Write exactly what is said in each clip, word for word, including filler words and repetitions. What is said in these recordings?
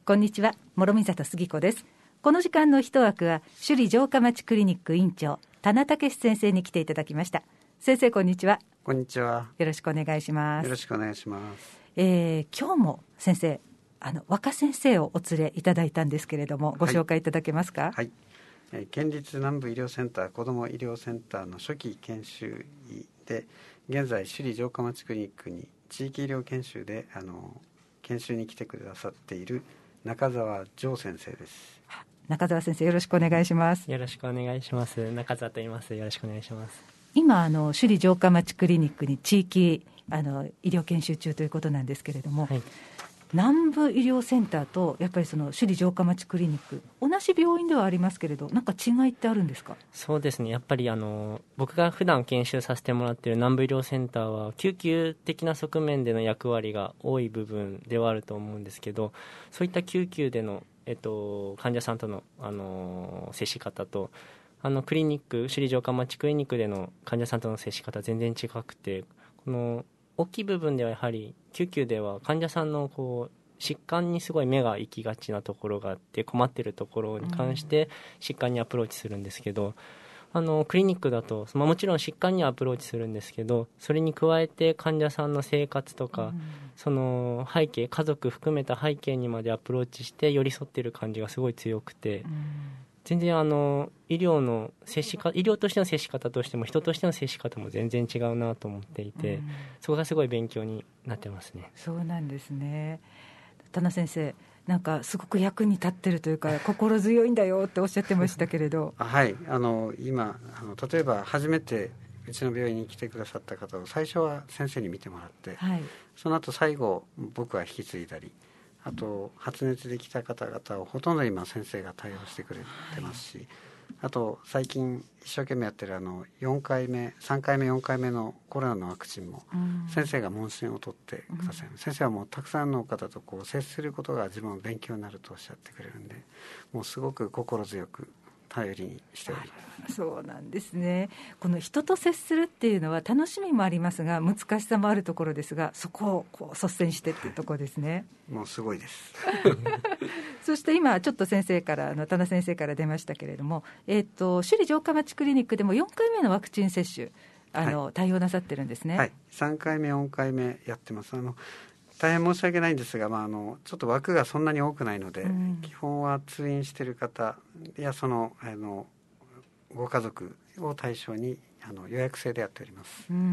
こんにちは、諸見里杉子です。この時間の一枠は首里城下町クリニック院長田名武先生に来ていただきました。先生、こんにちは。 こんにちは。 よろしくお願いします。 よろしくお願いします。 えー、今日も先生、あの若先生をお連れいただいたんですけれども、ご紹介いただけますか？ はい、はいえー、県立南部医療センター子ども医療センターの初期研修医で、現在首里城下町クリニックに地域医療研修であの研修に来てくださっている中澤城先生です。 中澤先生、よろしくお願いします。 よろしくお願いします。中澤と言います。よろしくお願いします。 今あの首里城下町クリニックに地域あの医療研修中ということなんですけれども、はい、南部医療センターとやっぱりその首里城下町クリニック、同じ病院ではありますけれど、なんか違いってあるんですか？ そうですね、やっぱりあの僕が普段研修させてもらっている南部医療センターは救急的な側面での役割が多い部分ではあると思うんですけど、そういった救急での、えっと、患者さんとの、あの接し方と、あのクリニック、首里城下町クリニックでの患者さんとの接し方全然違くて、この大きい部分ではやはり救急では患者さんのこう疾患にすごい目が行きがちなところがあって、困っているところに関して疾患にアプローチするんですけど、あのクリニックだと、まあ、もちろん疾患にはアプローチするんですけど、それに加えて患者さんの生活とか、その背景、家族含めた背景にまでアプローチして寄り添っている感じがすごい強くて、全然あの医療の接し方、医療としての接し方としても人としての接し方も全然違うなと思っていて、そこがすごい勉強になってますね。 そうなんですね。田名先生、なんかすごく役に立ってるというか心強いんだよっておっしゃってましたけれどはいあの今あの例えば初めてうちの病院に来てくださった方を最初は先生に見てもらって、はい、その後最後僕は引き継いだり、あと発熱で来た方々をほとんど今先生が対応してくれてますし、はい、あと最近一生懸命やってるあのよんかいめさんかいめよんかいめのコロナのワクチンも先生が問診を取ってください、うん、先生はもうたくさんの方とこう接することが自分の勉強になるとおっしゃってくれるんで、もうすごく心強く頼りにしております。 そうなんですね。この人と接するっていうのは楽しみもありますが難しさもあるところですが、そこをこう率先してっていうところですね。 もうすごいですそして今ちょっと先生からあの田名先生から出ましたけれども、えー、と首里城下町クリニックでもよんかいめのワクチン接種あの、はい、対応なさってるんですね。 はい、さんかいめよんかいめやってます。あの大変申し訳ないんですが、まあ、あのちょっと枠がそんなに多くないので、うん、基本は通院している方やその、あのご家族を対象にあの予約制でやっております。 うん、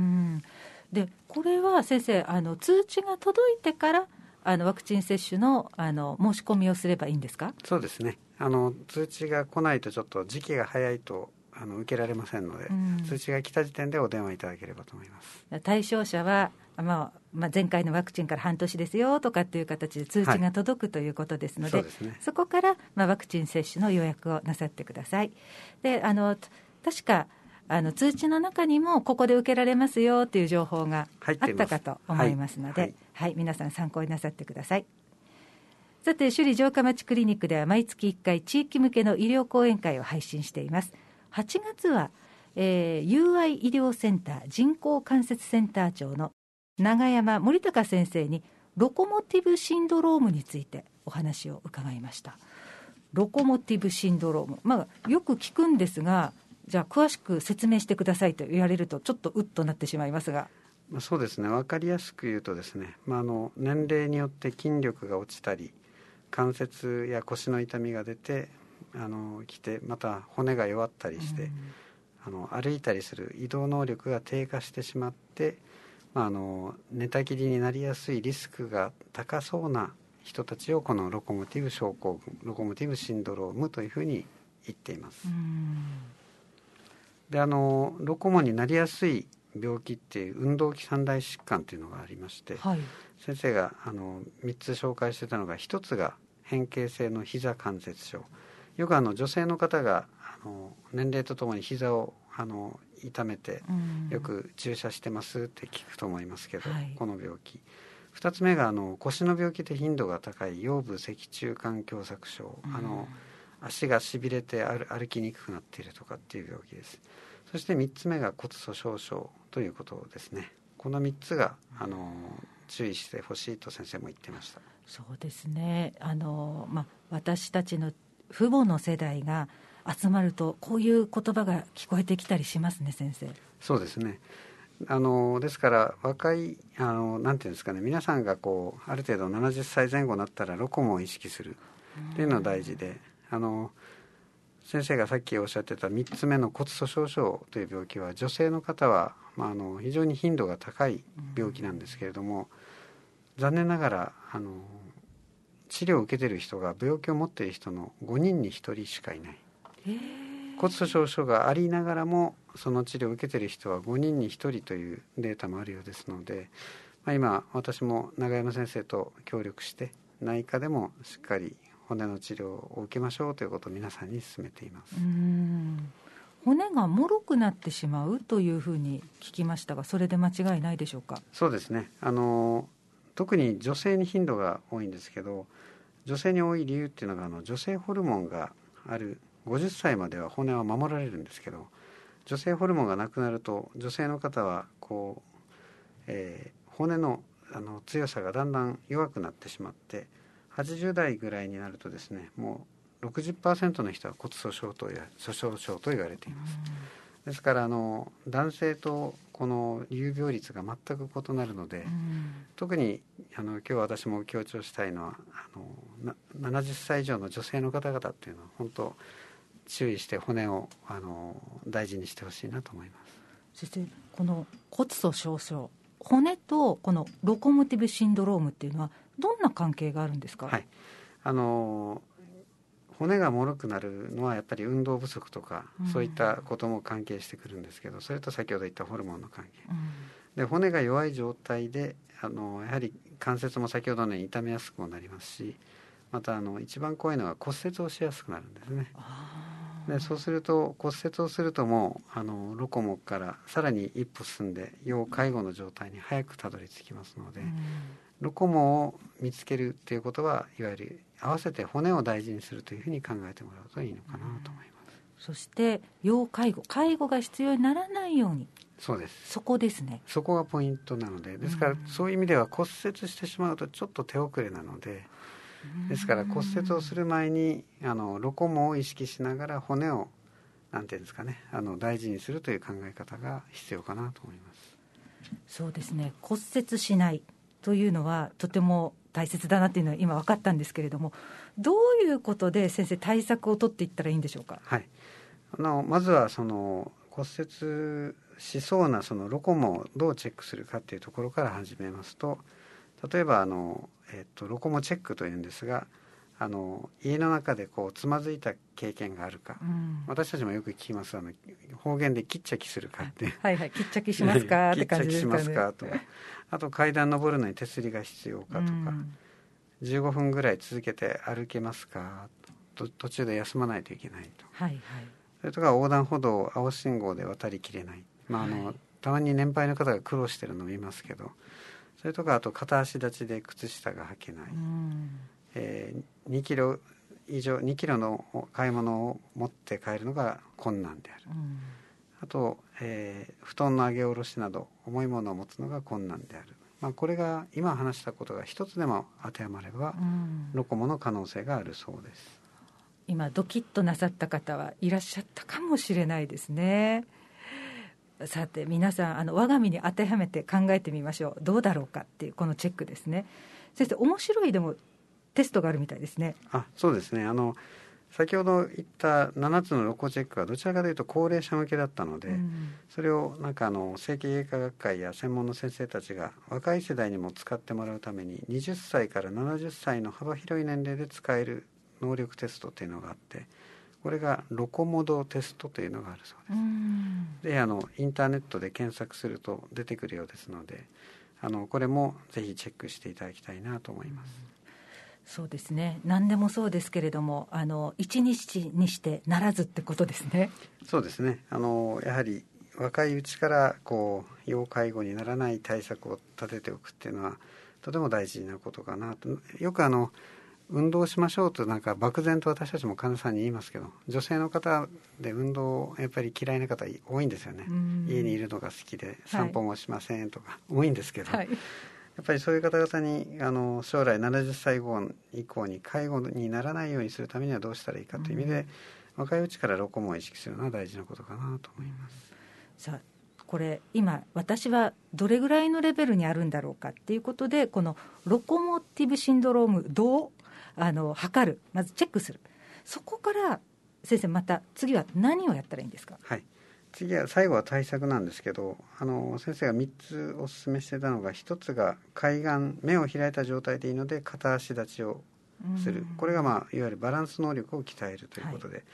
でこれは先生あの通知が届いてからあのワクチン接種 の, あの申し込みをすればいいんですか？ そうですね、あの通知が来ないとちょっと時期が早いとあの受けられませんので、うん、通知が来た時点でお電話いただければと思います。 対象者は、まあまあ、前回のワクチンから半年ですよとかっていう形で通知が届く、はい、ということですので、 そうですね、そこから、まあ、ワクチン接種の予約をなさってください。であの確かあの通知の中にもここで受けられますよという情報があったかと思いますので、はいはいはい、皆さん参考になさってください。さて、首里城下町クリニックでは毎月いっかい地域向けの医療講演会を配信しています。はちがつは、えー、ユーアイ 医療センター人工関節センター長の永山森隆先生にロコモティブシンドロームについてお話を伺いました。ロコモティブシンドローム、まあ、よく聞くんですが、じゃあ詳しく説明してくださいと言われるとちょっとうっとなってしまいますが。 まあ、そうですね、分かりやすく言うとですね、まあ、あの年齢によって筋力が落ちたり関節や腰の痛みが出てあの来て、また骨が弱ったりして、うん、あの歩いたりする移動能力が低下してしまって、まあ、あの寝たきりになりやすいリスクが高そうな人たちをこのロコモティブ症候群、ロコモティブシンドロームというふうに言っています。うん、であのロコモになりやすい病気っていう運動器三大疾患というのがありまして、はい、先生があのみっつ紹介してたのが、ひとつが変形性の膝関節症。よくあの女性の方があの年齢とともに膝をあの痛めてよく注射してますって聞くと思いますけど、はい、この病気。ふたつめがあの腰の病気で頻度が高い腰部脊柱管狭窄症、あの足がしびれて歩歩きにくくなっているとかっていう病気です。そしてみっつめが骨粗しょう症ということですね。このみっつがあの注意してほしいと先生も言ってました。 そうですね、あの、まあ、私たちの父母の世代が集まるとこういう言葉が聞こえてきたりしますね、先生。 そうですね、あのですから若いあのなんていうんですかね、皆さんがこうある程度ななじゅっさいぜん後になったらロコモを意識するっていうのが大事で、あの先生がさっきおっしゃってたみっつめの骨粗しょう症という病気は女性の方は、まあ、あの非常に頻度が高い病気なんですけれども、残念ながらあの治療を受けている人が病気を持っている人のごにんにひとりしかいない。骨粗しょう症がありながらもその治療を受けている人はごにんにひとりというデータもあるようですので、まあ、今私も永山先生と協力して内科でもしっかり骨の治療を受けましょうということを皆さんに勧めています。 うーん、骨がもろくなってしまうというふうに聞きましたが、それで間違いないでしょうか。 そうですね、あの特に女性に頻度が多いんですけど、女性に多い理由っていうのがあの女性ホルモンがあるごじゅっさいまでは骨は守られるんですけど、女性ホルモンがなくなると女性の方はこう、えー、骨の、あの強さがだんだん弱くなってしまって、はちじゅう代ぐらいになるとですね、もう ろくじゅっパーセント の人は骨粗しょうと粗しょう症と言われています。ですからあの男性とこの有病率が全く異なるので、特にあの今日私も強調したいのはあのななじゅっさい以上の女性の方々っていうのは本当注意して骨をあの大事にしてほしいなと思います。 先生、この骨粗しょう症、骨とこのロコモティブシンドロームっていうのはどんな関係があるんですか。 はい、あの骨が脆くなるのはやっぱり運動不足とか、うん、そういったことも関係してくるんですけど、それと先ほど言ったホルモンの関係、うん、で骨が弱い状態であのやはり関節も先ほどのように痛めやすくもなりますし、またあの一番怖いのは骨折をしやすくなるんですね。でそうすると骨折をするともうあのロコモからさらに一歩進んで要介護の状態に早くたどり着きますので、うん、ロコモを見つけるということはいわゆる合わせて骨を大事にするというふうに考えてもらうといいのかなと思います。 そして要介護、介護が必要にならないように、 そうです、 そこですね。 そこがポイントなので、ですからそういう意味では骨折してしまうとちょっと手遅れなので、ですから骨折をする前にあのロコモを意識しながら骨をなんていうんですかね、あの大事にするという考え方が必要かなと思います。 そうですね、骨折しないというのはとても大切だなというのは今分かったんですけれども、どういうことで先生対策を取っていったらいいんでしょうか。 はい、あのまずはその骨折しそうなそのロコモをどうチェックするかというところから始めますと、例えばあの、えっと、ロコモチェックというんですが、あの家の中でこうつまずいた経験があるか、うん、私たちもよく聞きます、あの方言できっちゃきするかってはいはい、きっちゃきしますかって感じですかね。 きっちゃきしますかとか、あと階段登るのに手すりが必要かとか、うん、じゅうごふんぐらい続けて歩けますかと、途中で休まないといけないと、 はいはい、 それとか横断歩道を青信号で渡りきれない、まああのはい、たまに年配の方が苦労してるのを見ますけど、それとかあと片足立ちで靴下が履けない、うん、えー、にキロ以上にキロの買い物を持って帰るのが困難である、うん、あと、えー、布団の上げ下ろしなど重いものを持つのが困難である、まあ、これが今話したことが一つでも当てはまれば、うん、ロコモの可能性があるそうです。 今ドキッとなさった方はいらっしゃったかもしれないですね。さて皆さん、あの我が身に当てはめて考えてみましょう。どうだろうかっていうこのチェックですね。先生、面白いでもテストがあるみたいですね。 あ、そうですね、あの先ほど言ったななつのロコチェックはどちらかというと高齢者向けだったので、うん、それをなんかあの整形外科学会や専門の先生たちが若い世代にも使ってもらうためにはたちからななじゅっさいの幅広い年齢で使える能力テストというのがあって、これがロコモドテストというのがあるそうです。うん、であのインターネットで検索すると出てくるようですので、あのこれもぜひチェックしていただきたいなと思います。うん、 そうですね、何でもそうですけれども、あの一日にしてならずってことですね。 そうですね、あのやはり若いうちからこう要介護にならない対策を立てておくっていうのはとても大事なことかなと。よくあの運動しましょうとなんか漠然と私たちも患者さんに言いますけど、女性の方で運動やっぱり嫌いな方多いんですよね。家にいるのが好きで散歩もしませんとか多いんですけど、はい、やっっぱりそういう方々にあの将来ななじゅっさい以降に介護にならないようにするためにはどうしたらいいかという意味で、うん、若いうちからロコモを意識するのは大事なことかなと思います。 さあこれ今私はどれぐらいのレベルにあるんだろうかっていうことで、このロコモティブシンドロームどうあの測る、まずチェックする、そこから先生また次は何をやったらいいんですか？ はい、次は最後は対策なんですけど、あの先生がみっつお勧めしてたのが、ひとつが開眼、目を開いた状態でいいので片足立ちをする、これが、まあ、いわゆるバランス能力を鍛えるということで、はい、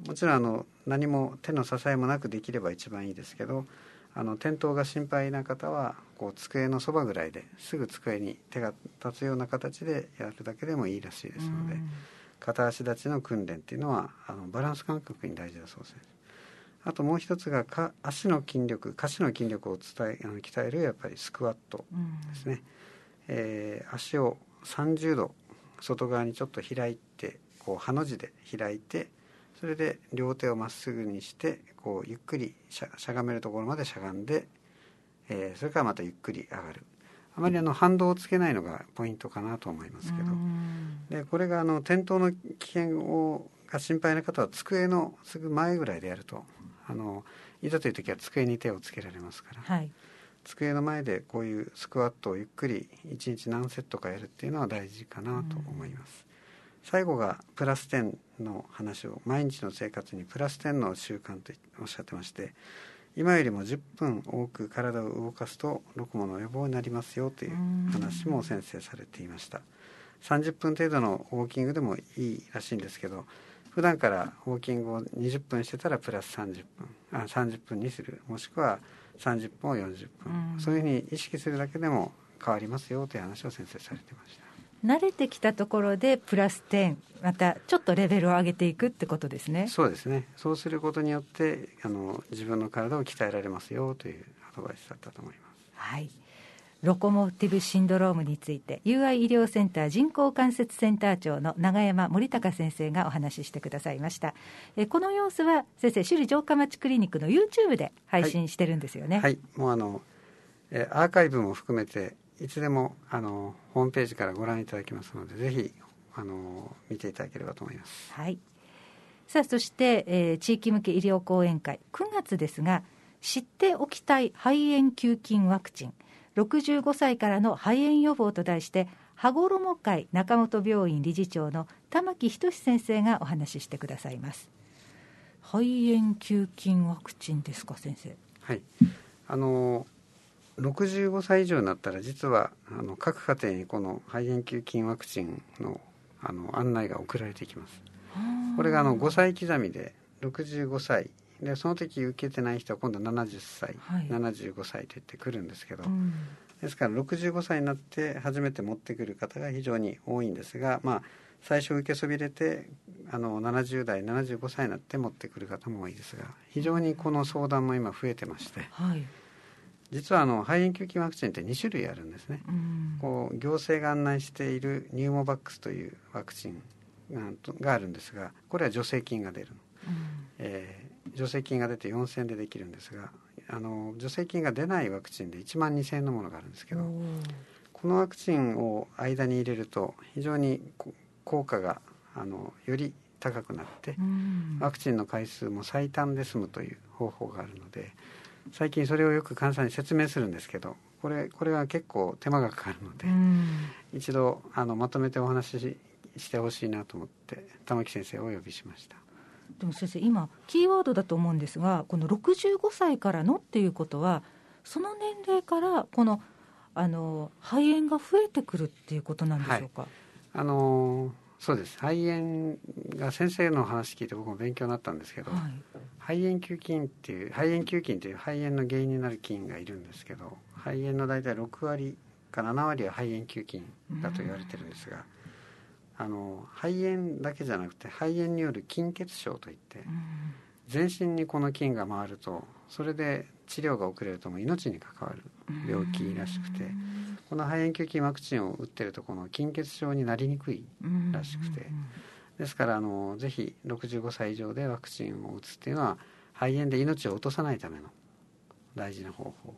もちろんあの何も手の支えもなくできれば一番いいですけど、あの転倒が心配な方はこう机のそばぐらいですぐ机に手が立つような形でやるだけでもいいらしいですので、片足立ちの訓練っていうのはあのバランス感覚に大事だそうです。あともう一つがか足の筋力、下肢の筋力を伝えあの鍛えるやっぱりスクワットですね、えー、足をさんじゅうど外側にちょっと開いて、こうハの字で開いて、それで両手をまっすぐにしてこうゆっくりしゃ、しゃがめるところまでしゃがんで、えー、それからまたゆっくり上がる。あまりあの反動をつけないのがポイントかなと思いますけど、でこれがあの転倒の危険をが心配な方は机のすぐ前ぐらいでやると、あのいざという時は机に手をつけられますから、はい、机の前でこういうスクワットをゆっくりいちにち何セットかやるっていうのは大事かなと思います。最後がプラスじゅうの話を、毎日の生活にプラスじゅうの習慣とおっしゃってまして、今よりもじゅっぷん多く体を動かすとロコモの予防になりますよという話も先生されていました。さんじゅっぷん程度のウォーキングでもいいらしいんですけど、普段からウォーキングをにじゅっぷんしてたらプラスさんじゅっぷん、あさんじゅっぷんにする、もしくはさんじゅっぷんをよんじゅっぷん、そういうふうに意識するだけでも変わりますよという話を先生されてました。 慣れてきたところでプラスじゅう、またちょっとレベルを上げていくってことですね。 そうですね。そうすることによってあの自分の体を鍛えられますよというアドバイスだったと思います。 はい、ロコモティブシンドロームについて ユーアイ 医療センター人工関節センター長の永山森隆先生がお話ししてくださいました。えこの様子は先生、首里城下町クリニックの YouTube で配信してるんですよね。 はい、はい、もうあのえアーカイブも含めていつでもあのホームページからご覧いただけますので、ぜひあの見ていただければと思います。 はい、さあそして、えー、地域向け医療講演会くがつですが、知っておきたい肺炎球菌ワクチンろくじゅうごさいからの肺炎予防と題して、羽衣会中本病院理事長の玉木仁先生がお話ししてくださいます。肺炎球菌ワクチンですか、先生。 はい、あのろくじゅうごさい以上になったら実はあの各家庭にこの肺炎球菌ワクチン の, あの案内が送られてきます。これがあのごさい刻みでろくじゅうごさいで、その時受けてない人は今度ななじゅっさい、はい、ななじゅうごさいと言ってくるんですけど、うん、ですからろくじゅうごさいになって初めて持ってくる方が非常に多いんですが、まあ、最初受けそびれてあのななじゅうだいななじゅうごさいになって持ってくる方も多いですが、非常にこの相談も今増えてまして、はい、実はあの肺炎球菌ワクチンってにしゅるいあるんですね。うん、こう行政が案内しているニューモバックスというワクチンがあるんですが、これは助成金が出る、うんえー、助成金が出てよんせんえんでできるんですが、あの助成金が出ないワクチンでいちまんにせんえんのものがあるんですけど、このワクチンを間に入れると非常に効果があのより高くなって、うん、ワクチンの回数も最短で済むという方法があるので、最近それをよく患者さんに説明するんですけど、これこれは結構手間がかかるので、うん、一度あのまとめてお話ししてほしいなと思って玉木先生をお呼びしました。 でも先生、今キーワードだと思うんですが、このろくじゅうごさいからのっていうことは、その年齢からこのあの肺炎が増えてくるっていうことなんでしょうか。はい、 あのそうです。肺炎が先生の話聞いて僕も勉強になったんですけど、はい、肺炎球菌っていう肺炎球菌という肺炎の原因になる菌がいるんですけど、肺炎の大体ろくわりかななわりは肺炎球菌だと言われてるんですが、あの肺炎だけじゃなくて肺炎による筋血症といって、全身にこの菌が回るとそれで治療が遅れるともう命に関わる病気らしくて、この肺炎球菌ワクチンを打ってるとこの筋血症になりにくいらしくて、ですからあのぜひろくじゅうごさい以上でワクチンを打つっていうのは肺炎で命を落とさないための大事な方法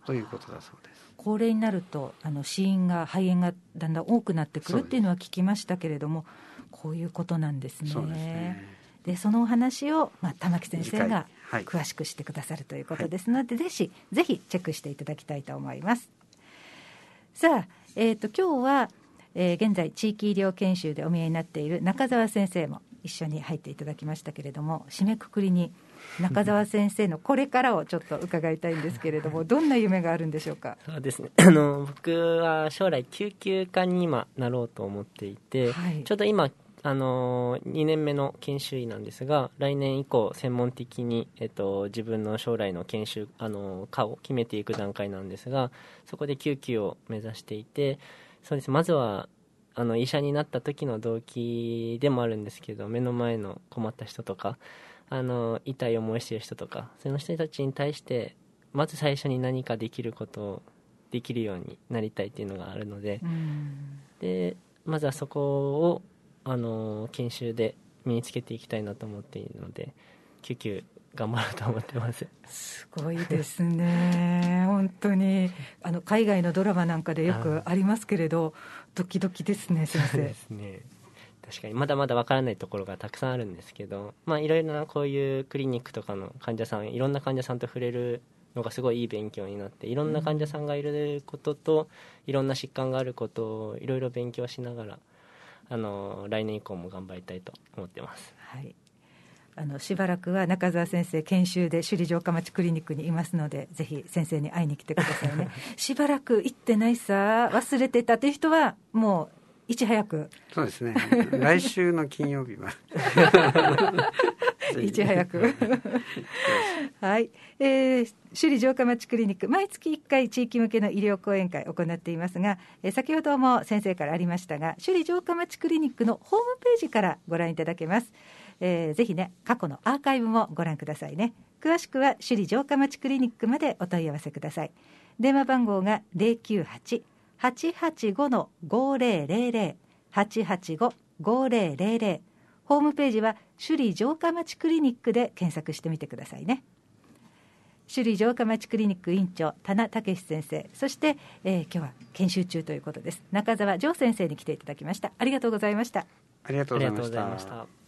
ということだそうです。 高齢になるとあの死因が肺炎がだんだん多くなってくるっていうのは聞きましたけれども、こういうことなんですね。 そうですね。 でそのお話を、まあ、玉木先生が詳しくしてくださるということですので、はい、ぜひぜひチェックしていただきたいと思います。さあ、えー、と今日は、えー、現在地域医療研修でお見えになっている中澤先生も一緒に入っていただきましたけれども、締めくくりに中澤先生のこれからをちょっと伺いたいんですけれどもどんな夢があるんでしょうか。 そうですね、あの僕は将来救急科に今なろうと思っていて、はい、ちょうど今あのにねんめの研修医なんですが、来年以降専門的に、えっと、自分の将来の研修あの科を決めていく段階なんですが、そこで救急を目指していて、そうです、まずはあの医者になった時の動機でもあるんですけど、目の前の困った人とかあの痛い思いしている人とか、その人たちに対してまず最初に何かできることをできるようになりたいっていうのがあるので、でまずはそこをあの研修で身につけていきたいなと思っているので、救急頑張ろうと思ってます。 すごいですね本当にあの海外のドラマなんかでよくありますけれど、ドキドキですね先生。 そうですね、確かにまだまだわからないところがたくさんあるんですけど、まあ、いろいろなこういうクリニックとかの患者さん、いろんな患者さんと触れるのがすごいいい勉強になって、いろんな患者さんがいることと、いろんな疾患があることをいろいろ勉強しながら、あの来年以降も頑張りたいと思ってます。 はい、あのしばらくは中澤先生研修で首里城下町クリニックにいますので、ぜひ先生に会いに来てくださいねしばらく行ってないさ、忘れてたっていう人はもういち早く。 そうですね来週の金曜日はいち早くはい、えー、首里城下町クリニック毎月いっかい地域向けの医療講演会を行っていますが、えー、先ほども先生からありましたが、首里城下町クリニックのホームページからご覧いただけます。えー、ぜひね過去のアーカイブもご覧くださいね。詳しくは首里城下町クリニックまでお問い合わせください。電話番号が ゼロきゅうはち はちはちご ごゼロゼロゼロ はちはちご ごゼロゼロゼロ、ホームページは首里城下町クリニックで検索してみてくださいね。首里城下町クリニック院長田名武先生、そして、えー、今日は研修中ということです。中澤城先生に来ていただきました。ありがとうございました。 ありがとうございました。